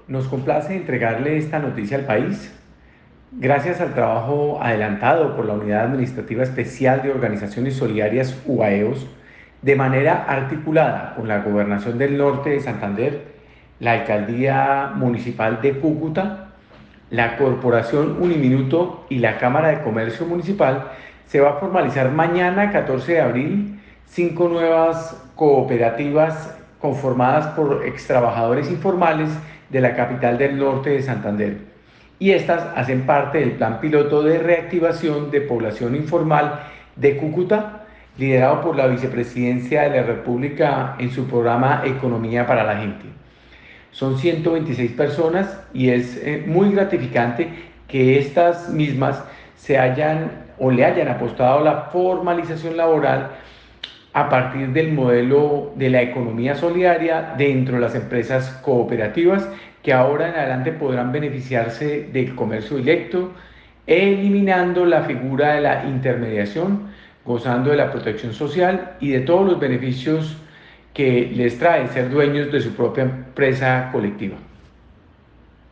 Nos complace entregarle esta noticia al país. Gracias al trabajo adelantado por la Unidad Administrativa Especial de Organizaciones Solidarias UAEOS, de manera articulada con la Gobernación del Norte de Santander, la Alcaldía Municipal de Cúcuta, la Corporación Uniminuto y la Cámara de Comercio Municipal, se va a formalizar mañana, 14 de abril, 5 nuevas cooperativas conformadas por extrabajadores informales de la capital del norte de Santander. Y estas hacen parte del plan piloto de reactivación de población informal de Cúcuta, liderado por la Vicepresidencia de la República en su programa Economía para la Gente. Son 126 personas y es muy gratificante que estas mismas se hayan o le hayan apostado a la formalización laboral a partir del modelo de la economía solidaria dentro de las empresas cooperativas, que ahora en adelante podrán beneficiarse del comercio directo, eliminando la figura de la intermediación, gozando de la protección social y de todos los beneficios que les trae ser dueños de su propia empresa colectiva.